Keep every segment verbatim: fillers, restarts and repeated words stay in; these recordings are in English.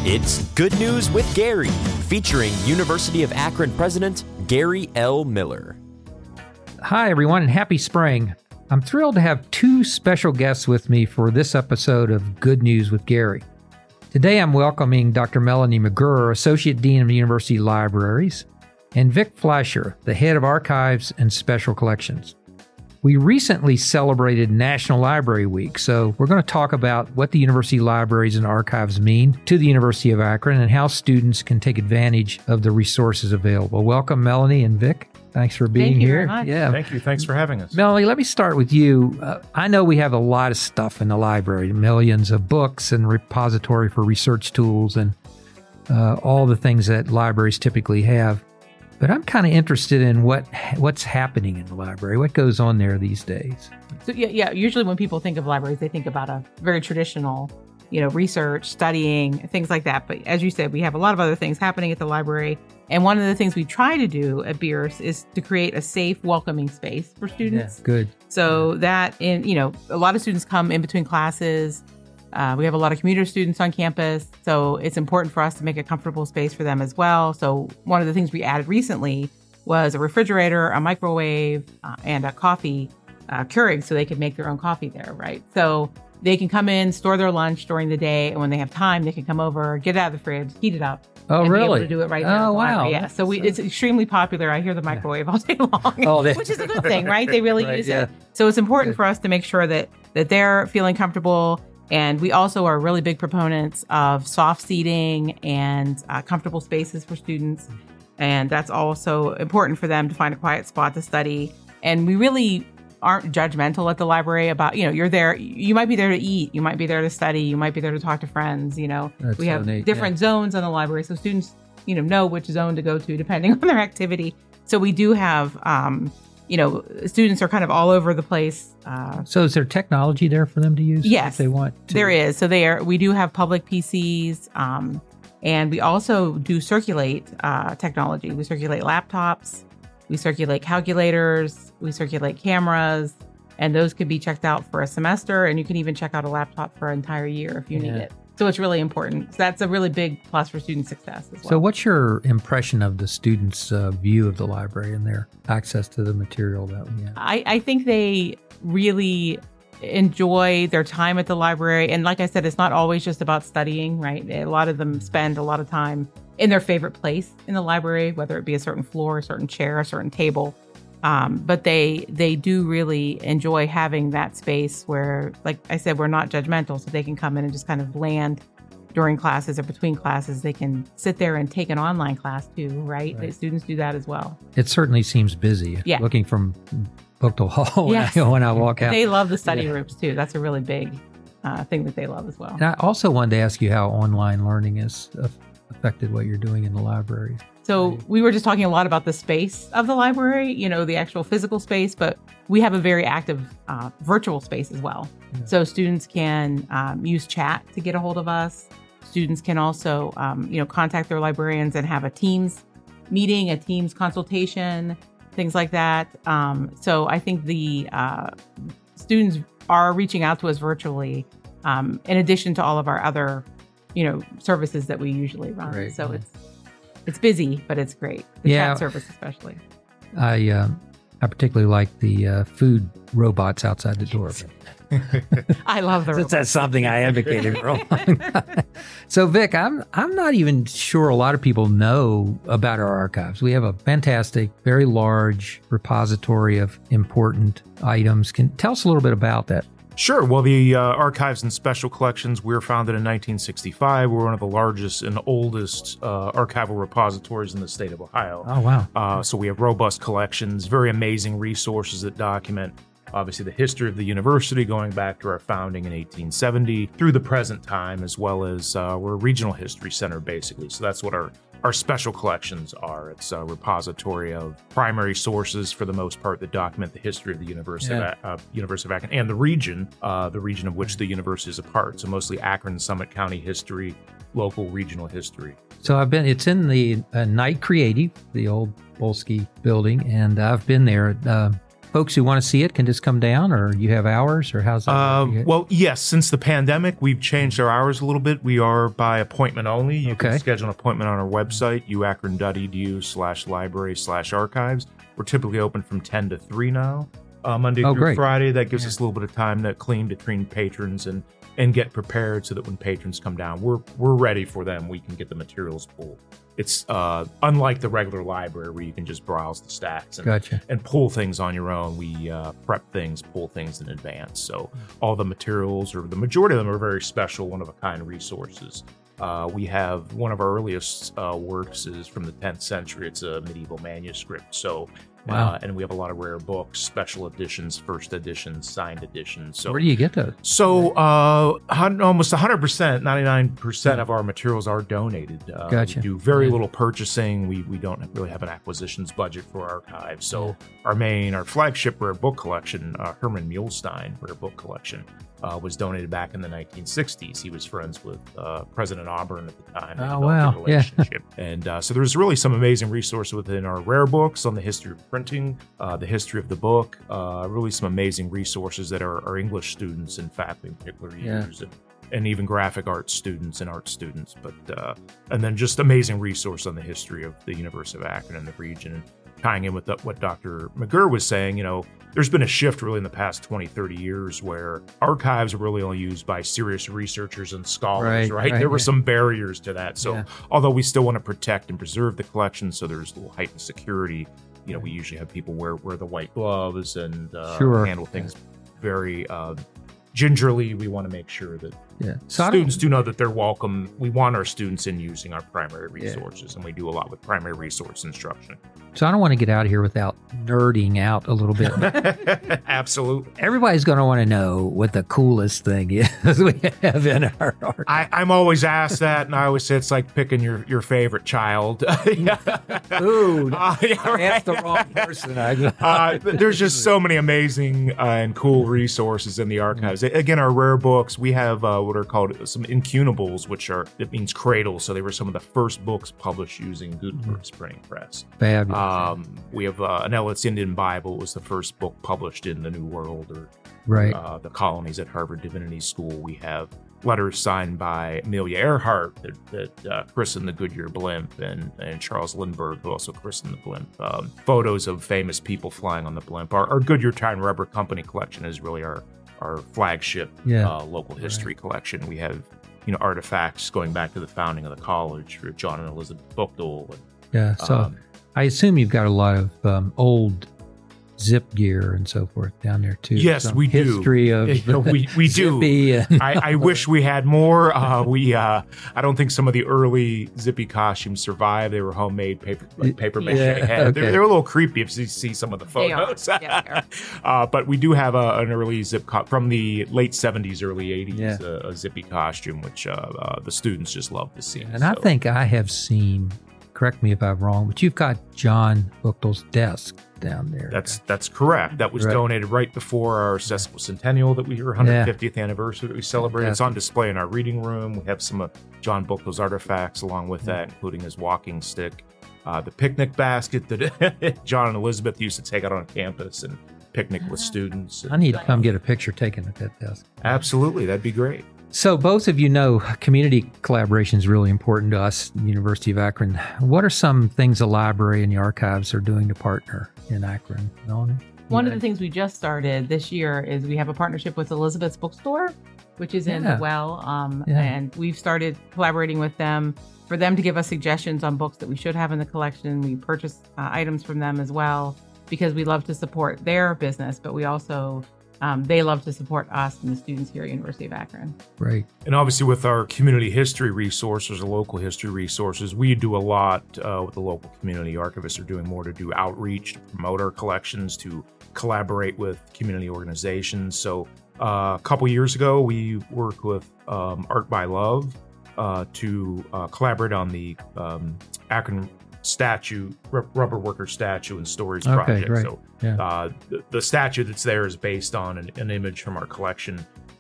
It's Good News with Gary, featuring University of Akron President Gary L. Miller. Hi, everyone, and happy spring. I'm thrilled to have two special guests with me for this episode of Good News with Gary. Today, I'm welcoming Doctor Melanie McGurr, Associate Dean of University Libraries, and Vic Fleischer, the Head of Archives and Special Collections. We recently celebrated National Library Week, so we're going to talk about what the university libraries and archives mean to the University of Akron and how students can take advantage of the resources available. Welcome, Melanie and Vic. Thanks for being Thank you here. Very much. Yeah. Thank you. Thanks for having us. Melanie, let me start with you. Uh, I know we have a lot of stuff in the library, millions of books and repository for research tools and uh, all the things that libraries typically have. But I'm kind of interested in what what's happening in the library, what goes on there these days. So yeah, yeah. Usually when people think of libraries, they think about a very traditional, you know, research, studying, things like that. But as you said, we have a lot of other things happening at the library. And one of the things we try to do at Bierce is to create a safe, welcoming space for students. Yeah, good. So that, in you know, a lot of students come in between classes. Uh, we have a lot of commuter students on campus, so it's important for us to make a comfortable space for them as well. So one of the things we added recently was a refrigerator, a microwave, uh, and a coffee uh, Keurig, so they could make their own coffee there, right? So they can come in, store their lunch during the day, and when they have time, they can come over, get it out of the fridge, heat it up. Oh, and really? Be able to do it right there. Oh, wow. Yeah. So we, it's extremely popular. I hear the microwave all day long, oh, they, which is a good thing, right? They really right, use yeah. it. So it's important Good. for us to make sure that that they're feeling comfortable. And we also are really big proponents of soft seating and uh, comfortable spaces for students. And that's also important for them to find a quiet spot to study. And we really aren't judgmental at the library about, you know, you're there, you might be there to eat, you might be there to study, you might be there to talk to friends, you know. That's we so have neat, different yeah. zones on the library, so students, you know, know which zone to go to depending on their activity. So we do have, um, you know, students are kind of all over the place. Uh, so is there technology there for them to use? Yes, if they want to? There is. So they are, we do have public P Cs, um, and we also do circulate uh, technology. We circulate laptops, we circulate calculators, we circulate cameras, and those could be checked out for a semester, and you can even check out a laptop for an entire year if you Yeah. need it. So it's really important. So that's a really big plus for student success as well. So what's your impression of the students' uh, view of the library and their access to the material that we have? I, I think they really enjoy their time at the library. And like I said, it's not always just about studying, right? A lot of them spend a lot of time in their favorite place in the library, whether it be a certain floor, a certain chair, a certain table. Um, but they they do really enjoy having that space where, like I said, we're not judgmental, so they can come in and just kind of land during classes or between classes. They can sit there and take an online class too, right? Right. The students do that as well. It certainly seems busy. Yeah. Looking from book to hall when, Yes. I, when I walk out. They love the study groups too. That's a really big uh, thing that they love as well. And I also wanted to ask you how online learning has aff- affected what you're doing in the library. So we were just talking a lot about the space of the library, you know, the actual physical space, but we have a very active uh, virtual space as well. Yeah. So students can um, use chat to get a hold of us. Students can also, um, you know, contact their librarians and have a Teams meeting, a Teams consultation, things like that. Um, so I think the uh, students are reaching out to us virtually, um, in addition to all of our other, you know, services that we usually run. Great. So it's It's busy, but it's great. The Yeah. chat service especially. I uh, I particularly like the uh, food robots outside the door. I love the That's, that's something I advocated for a long time. So, Vic, I'm I'm not even sure a lot of people know about our archives. We have a fantastic, very large repository of important items. Can tell us a little bit about that. Sure. Well, the uh, Archives and Special Collections, we were founded in nineteen sixty-five. We're one of the largest and oldest uh, archival repositories in the state of Ohio. Oh, wow. Uh, so we have robust collections, very amazing resources that document, obviously, the history of the university going back to our founding in eighteen seventy through the present time, as well as uh, we're a regional history center, basically. So that's what our Our special collections are. It's a repository of primary sources, for the most part, that document the history of the University, Yeah. of, uh, University of Akron and the region, uh, the region of which the university is a part. So mostly Akron, Summit County history, local regional history. So I've been, it's in the uh, Knight Creative, the old Bolsky building, and I've been there. Uh, folks who want to see it can just come down, or you have hours, or how's that? Um, well, yes, since the pandemic, we've changed our hours a little bit. We are by appointment only. You Okay. can schedule an appointment on our website, u akron dot e d u slash library slash archives. We're typically open from ten to three now, uh, Monday Oh, through great. Friday. That gives us a little bit of time to clean between patrons and and get prepared so that when patrons come down, we're we're ready for them. We can get the materials pulled. It's uh, unlike the regular library where you can just browse the stacks and, Gotcha. and pull things on your own. We uh, prep things, pull things in advance. So all the materials, or the majority of them, are very special, one-of-a-kind resources. Uh, we have one of our earliest uh, works is from the tenth century. It's a medieval manuscript. So, Wow. uh, and we have a lot of rare books, special editions, first editions, signed editions. So Where do you get those? so, uh, hun- almost one hundred percent, ninety-nine percent of our materials are donated. Uh, Gotcha. We do very Yeah. little purchasing. We we don't really have an acquisitions budget for archives. So, our main, our flagship rare book collection, uh, Herman Muhlstein rare book collection, uh, was donated back in the nineteen sixties. He was friends with uh, President Auburn at the time. They Oh, developed a wow. Yeah. relationship. And uh, so, there's really some amazing resources within our rare books on the history of printing, uh, the history of the book, uh, really some amazing resources that our, our English students and faculty in particular Yeah. use, and, and even graphic arts students and art students. But uh, and then just amazing resource on the history of the University of Akron and the region. And tying in with the, what Doctor McGurr was saying, you know, there's been a shift really in the past twenty, thirty years where archives are really only used by serious researchers and scholars, Right, right? right, There were yeah. some barriers to that. So Yeah. although we still want to protect and preserve the collection, so there's a little heightened security, you know, we usually have people wear, wear the white gloves and uh, Sure. handle things very uh, gingerly. We want to make sure that Yeah. So I don't- students do know that they're welcome. We want our students in using our primary resources, and we do a lot with primary resource instruction. So I don't want to get out of here without nerding out a little bit. Absolutely. Everybody's going to want to know what the coolest thing is we have in our art. I, I'm always asked that, and I always say it's like picking your, your favorite child. Ooh, Uh, yeah, right. that's the wrong person. I, uh, there's just so many amazing uh, and cool resources in the archives. Again, our rare books, we have uh, what are called some incunables, which are, it means cradles. So they were some of the first books published using Gutenberg's printing press. Fabulous. Um, we have uh, an Ellis Indian Bible. It was the first book published in the New World, or right. uh, the colonies at Harvard Divinity School. We have letters signed by Amelia Earhart that, that uh, christened the Goodyear blimp, and, and Charles Lindbergh, who also christened the blimp. Um, photos of famous people flying on the blimp. Our, our Goodyear Tire and Rubber Company collection is really our, our flagship Yeah. uh, local history collection. We have, you know, artifacts going back to the founding of the college for John and Elizabeth Buchtel. And, Yeah. So um, I assume you've got a lot of um, old zip gear and so forth down there too. Yes, Some we do. history of You know, we- we do. Zippy and- I, I wish we had more. Uh, we, uh, I don't think some of the early Zippy costumes survived. They were homemade paper, like paper mache. Yeah, head. okay. They're, they're a little creepy if you see some of the They are. photos. Yeah, they are. uh, but we do have a, an early zip co- from the late seventies, early eighties, Yeah. a, a Zippy costume, which uh, uh, the students just love to see. And I So- think I have seen, correct me if I'm wrong, but you've got John Buchtel's desk down there. That's that's correct. That was Right. donated right before our sesquicentennial that we were one hundred fiftieth anniversary that we celebrated. It's Fantastic. on display in our reading room. We have some of John Buchtel's artifacts along with that, including his walking stick, uh, the picnic basket that John and Elizabeth used to take out on campus and picnic with students. I need to come get a picture taken at that desk. Absolutely, that'd be great. So both of you know community collaboration is really important to us, University of Akron. What are some things the library and the archives are doing to partner in Akron? Melanie? One of the things we just started this year is we have a partnership with Elizabeth's Bookstore, which is in Yeah. the Well. Um, Yeah. And we've started collaborating with them for them to give us suggestions on books that we should have in the collection. We purchase uh, items from them as well because we love to support their business, but we also, um, they love to support us and the students here at University of Akron. Right. And obviously, with our community history resources or local history resources, we do a lot uh, with the local community. Archivists are doing more to do outreach, to promote our collections, to collaborate with community organizations. So, uh, a couple years ago, we worked with um, Art by Love uh, to uh, collaborate on the um, Akron statue, r- rubber worker statue and storage Okay, project. great. So, Yeah. uh, the, the statue that's there is based on an, an image from our collection.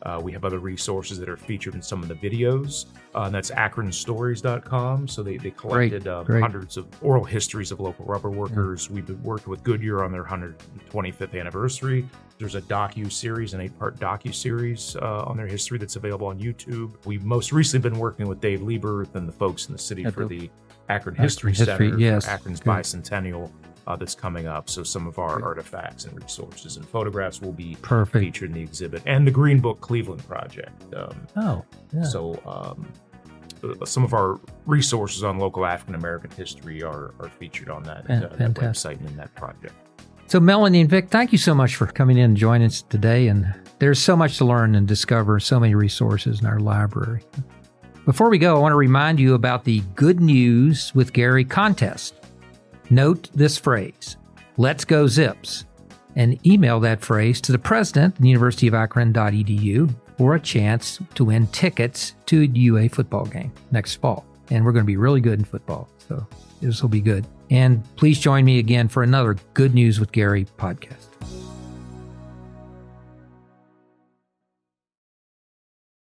Uh, we have other resources that are featured in some of the videos. Uh, and that's akron stories dot com. So they, they collected Great, uh, great. hundreds of oral histories of local rubber workers. Yeah. We've been working with Goodyear on their one hundred twenty-fifth anniversary. There's a docu-series, an eight-part docu-series uh, on their history that's available on YouTube. We've most recently been working with Dave Lieberth and the folks in the city At for the the Akron Akron History, History, Center, yes. for Akron's Good. bicentennial uh, that's coming up. So some of our Good. artifacts and resources and photographs will be Perfect. featured in the exhibit. And the Green Book Cleveland Project. Um, Oh, yeah. So um, uh, some of our resources on local African-American history are, are featured on that, Fan- uh, that fantastic. website and in that project. So Melanie and Vic, thank you so much for coming in and joining us today. And there's so much to learn and discover, so many resources in our library. Before we go, I want to remind you about the Good News with Gary contest. Note this phrase, let's go Zips, and email that phrase to the president at university of akron dot e d u for a chance to win tickets to a U A football game next fall. And we're going to be really good in football, so this will be good. And please join me again for another Good News with Gary podcast.